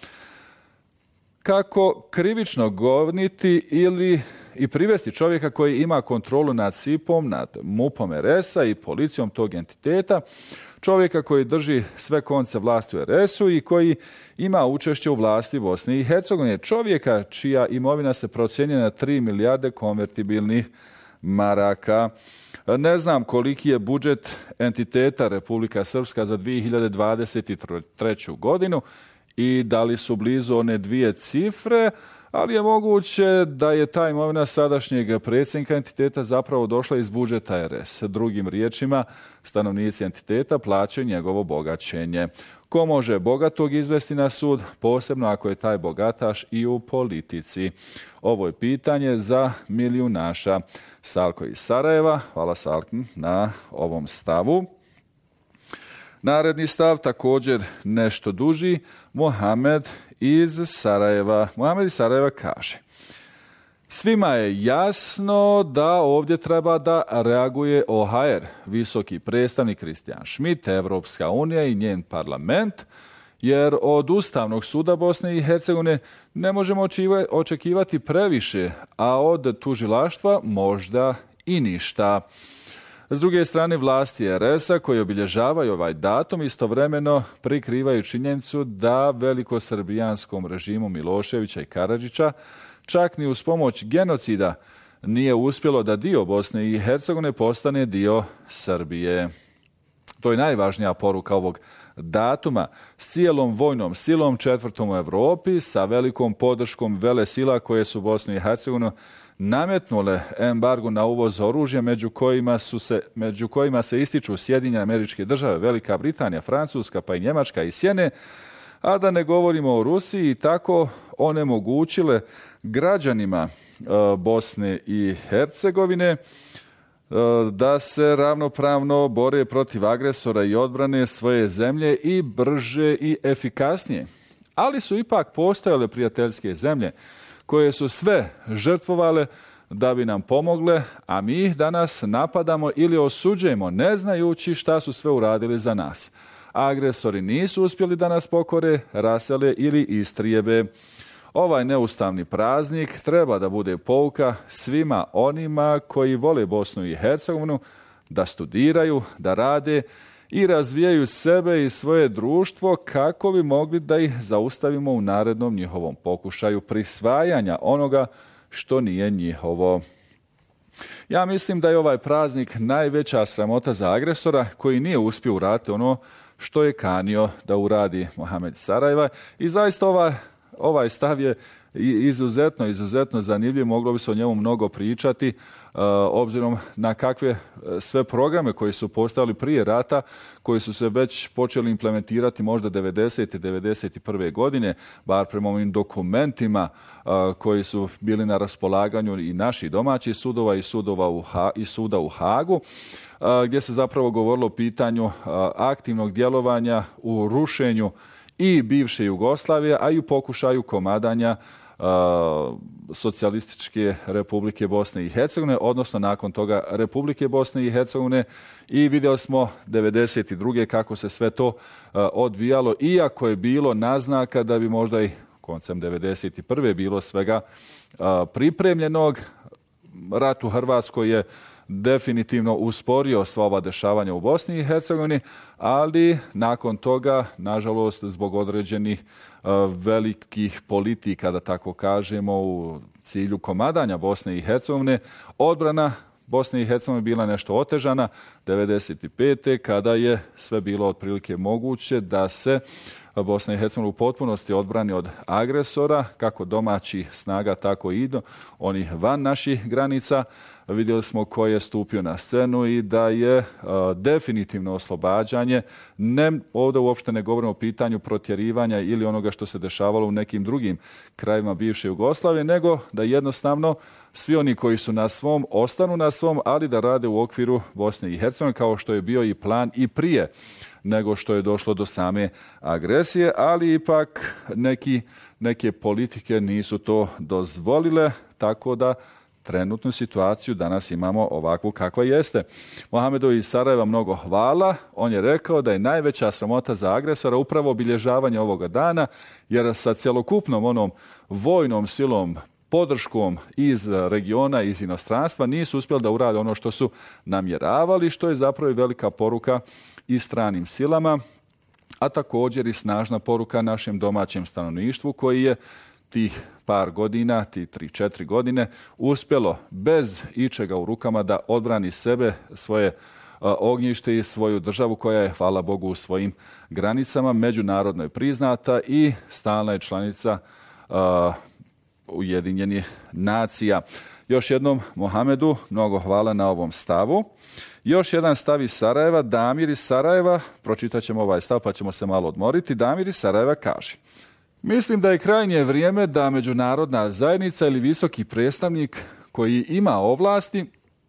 Speaker 13: Kako krivično goniti ili i privesti čovjeka koji ima kontrolu nad S I P-om, nad MUP-om R S-a i policijom tog entiteta, čovjeka koji drži sve konce vlasti u R S-u i koji ima učešće u vlasti Bosne i Hercegovine, čovjeka čija imovina se procjenjuje na tri milijarde konvertibilnih maraka. Ne znam koliki je budžet entiteta Republika Srpska za dvije hiljade dvadeset treću godinu i da li su blizu one dvije cifre, ali je moguće da je ta imovina sadašnjeg predsjednika entiteta zapravo došla iz budžeta R S. Drugim riječima, stanovnici entiteta plaćaju njegovo bogaćenje. Ko može bogatog izvesti na sud, posebno ako je taj bogataš i u politici? Ovo je pitanje za milijunaša. Salko iz Sarajeva, hvala Salko na ovom stavu. Naredni stav, također nešto duži, Mohamed iz Sarajeva. Mohamed iz Sarajeva kaže: svima je jasno da ovdje treba da reaguje O H R, visoki predstavnik Kristijan Schmidt, Evropska unija i njen parlament, jer od Ustavnog suda Bosne i Hercegovine ne možemo očekivati previše, a od tužilaštva možda i ništa. S druge strane, vlasti R S-a koji obilježavaju ovaj datum istovremeno prikrivaju činjenicu da velikosrbijanskom režimu Miloševića i Karadžića čak ni uz pomoć genocida nije uspjelo da dio Bosne i Hercegovine postane dio Srbije. To je najvažnija poruka ovog datuma. S cijelom vojnom silom, četvrtom u Europi, sa velikom podrškom velesila koje su Bosnu i Hercegovinu nametnule embargo na uvoz oružja, među kojima, su se, među kojima se ističu Sjedinjene Američke Države, Velika Britanija, Francuska pa i Njemačka i Sjene, a da ne govorimo o Rusiji, i tako onemogućile građanima e, Bosne i Hercegovine e, da se ravnopravno bore protiv agresora i odbrane svoje zemlje i brže i efikasnije. Ali su ipak postojale prijateljske zemlje koje su sve žrtvovale da bi nam pomogle, a mi ih danas napadamo ili osuđujemo ne znajući šta su sve uradili za nas. Agresori nisu uspjeli da nas pokore, rasele ili istrijebe. Ovaj neustavni praznik treba da bude pouka svima onima koji vole Bosnu i Hercegovinu da studiraju, da rade i razvijaju sebe i svoje društvo kako bi mogli da ih zaustavimo u narednom njihovom pokušaju prisvajanja onoga što nije njihovo. Ja mislim da je ovaj praznik najveća sramota za agresora koji nije uspio uraditi ono što je kanio da uradi Mohamed Sarajeva i zaista ova, ovaj stav je izuzetno, izuzetno zanimljiv, moglo bi se o njemu mnogo pričati, uh, obzirom na kakve sve programe koji su postavili prije rata, koji su se već počeli implementirati možda devedesete i devedeset prve godine, bar prema ovim dokumentima uh, koji su bili na raspolaganju i naših domaćih sudova i, sudova u ha- i suda u Hagu, uh, gdje se zapravo govorilo o pitanju uh, aktivnog djelovanja u rušenju i bivše Jugoslavije, a i u pokušaju komadanja uh, socijalističke Republike Bosne i Hercegovine, odnosno nakon toga Republike Bosne i Hercegovine, i vidjeli smo devedeset druge kako se sve to uh, odvijalo, iako je bilo naznaka da bi možda i koncem devedeset prve bilo svega uh, pripremljenog. Rat u Hrvatskoj je definitivno usporio sva ova dešavanja u Bosni i Hercegovini, ali nakon toga, nažalost, zbog određenih uh, velikih politika, da tako kažemo, u cilju komadanja Bosne i Hercegovine, odbrana Bosne i Hercegovine bila nešto otežana devedeset pete kada je sve bilo otprilike moguće da se Bosna i Hercegovina u potpunosti odbrani od agresora, kako domaćih snaga, tako i onih van naših granica. Vidjeli smo ko je stupio na scenu i da je uh, definitivno oslobađanje, ne, ovdje uopšte ne govorimo o pitanju protjerivanja ili onoga što se dešavalo u nekim drugim krajevima bivše Jugoslavije, nego da jednostavno svi oni koji su na svom ostanu na svom, ali da rade u okviru Bosne i Hercegovine, kao što je bio i plan i prije nego što je došlo do same agresije, ali ipak neki, neke politike nisu to dozvolile, tako da trenutnu situaciju danas imamo ovakvu kakva jeste. Mohamedu iz Sarajeva mnogo hvala. On je rekao da je najveća sramota za agresora upravo obilježavanje ovoga dana, jer sa cjelokupnom onom vojnom silom, podrškom iz regiona, iz inostranstva, nisu uspjeli da urade ono što su namjeravali, što je zapravo velika poruka i stranim silama, a također i snažna poruka našem domaćem stanovništvu koji je tih par godina, ti tri, četiri godine, uspjelo bez ičega u rukama da odbrani sebe, svoje ognjište i svoju državu koja je, hvala Bogu, u svojim granicama, međunarodno je priznata i stalna je članica uh, Ujedinjenih nacija. Još jednom, Mohamedu, mnogo hvala na ovom stavu. Još jedan stav iz Sarajeva, Damir iz Sarajeva, pročitat ćemo ovaj stav pa ćemo se malo odmoriti. Damir iz Sarajeva kaže: mislim da je krajnje vrijeme da međunarodna zajednica ili visoki predstavnik koji ima ovlasti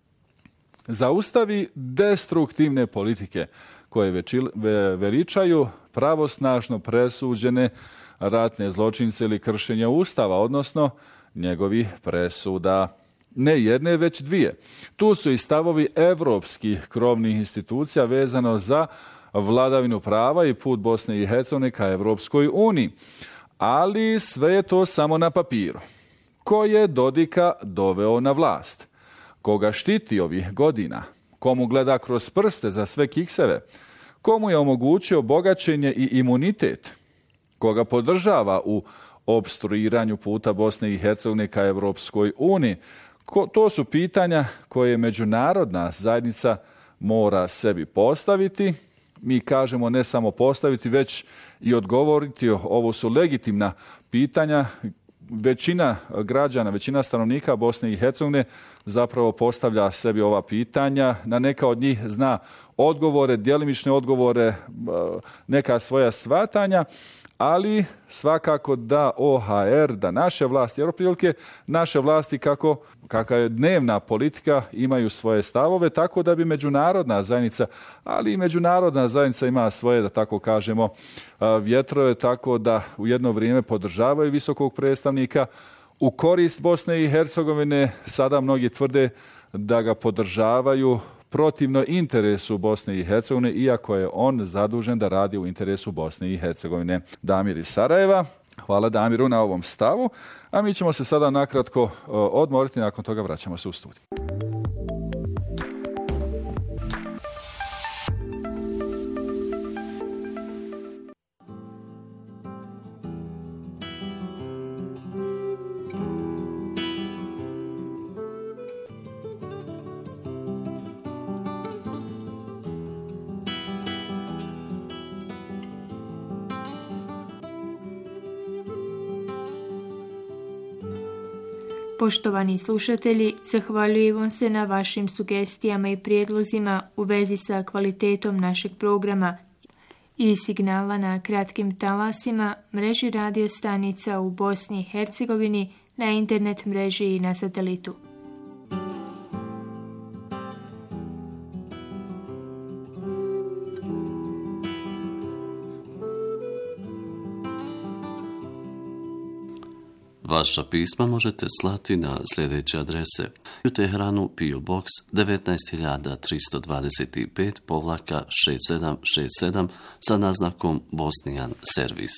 Speaker 13: zaustavi destruktivne politike koje veličaju pravosnažno presuđene ratne zločince ili kršenja Ustava, odnosno njegovih presuda. Ne jedne, već dvije. Tu su i stavovi evropskih krovnih institucija vezano za vladavinu prava i put Bosne i Hercegovine ka Evropskoj uniji. Ali sve je to samo na papiru. Ko je Dodika doveo na vlast? Koga štiti ovih godina? Komu gleda kroz prste za sve kikseve? Komu je omogućio bogaćenje i imunitet? Koga podržava u opstruiranju puta Bosne i Hercegovine ka Evropskoj uniji? Ko, to su pitanja koje međunarodna zajednica mora sebi postaviti. Mi kažemo ne samo postaviti, već i odgovoriti. Ovo su legitimna pitanja. Većina građana, većina stanovnika Bosne i Hercegovine zapravo postavlja sebi ova pitanja. Na neka od njih zna odgovore, djelimične odgovore, neka svoja shvatanja, ali svakako da O H R, da naše vlasti, jer otprilike naše vlasti kako, kakva je dnevna politika, imaju svoje stavove, tako da bi međunarodna zajednica, ali i međunarodna zajednica ima svoje, da tako kažemo, vjetrove, tako da u jedno vrijeme podržavaju visokog predstavnika u korist Bosne i Hercegovine. Sada mnogi tvrde da ga podržavaju protivno interesu Bosne i Hercegovine, iako je on zadužen da radi u interesu Bosne i Hercegovine. Damir iz Sarajeva. Hvala Damiru na ovom stavu, a mi ćemo se sada nakratko odmoriti, nakon toga vraćamo se u studiju.
Speaker 17: Poštovani slušatelji, zahvaljujemo se na vašim sugestijama i prijedlozima u vezi sa kvalitetom našeg programa i signala na kratkim talasima, mreži radio stanica u Bosni i Hercegovini, na internet mreži i na satelitu.
Speaker 18: Vaša pisma možete slati na sljedeće adrese: u Teheranu P O Box devetnaest hiljada tristo dvadeset pet povlaka šest sedam šest sedam sa naznakom Bosnijan servis.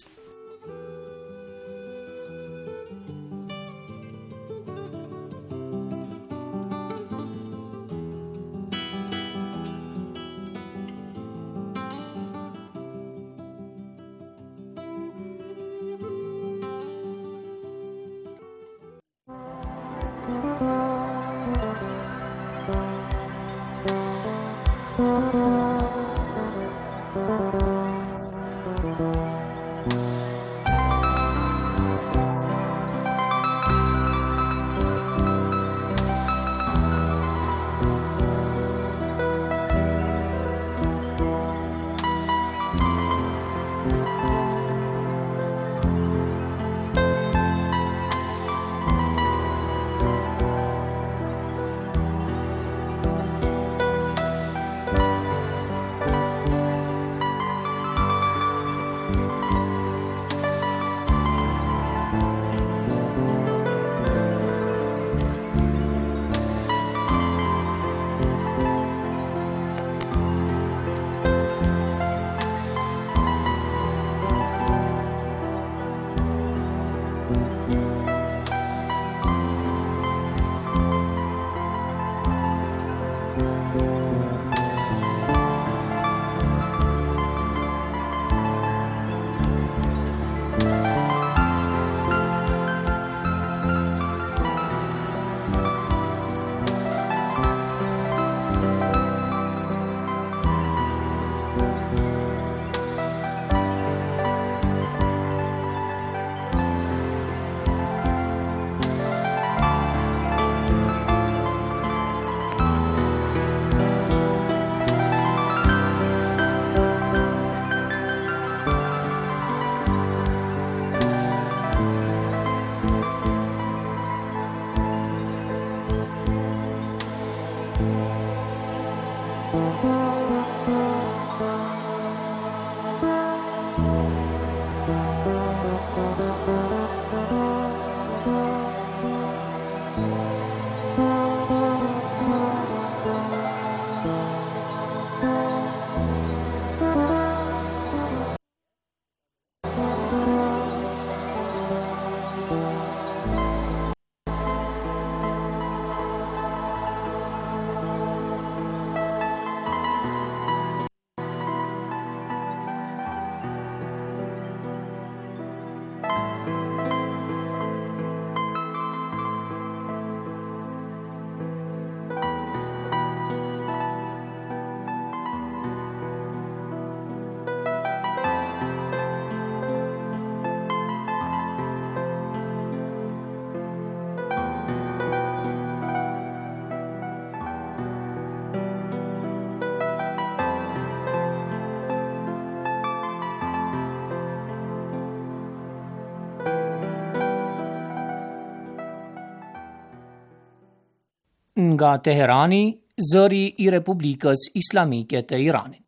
Speaker 19: Nga Teherani, zëri i Republikës Islamike të Iranit.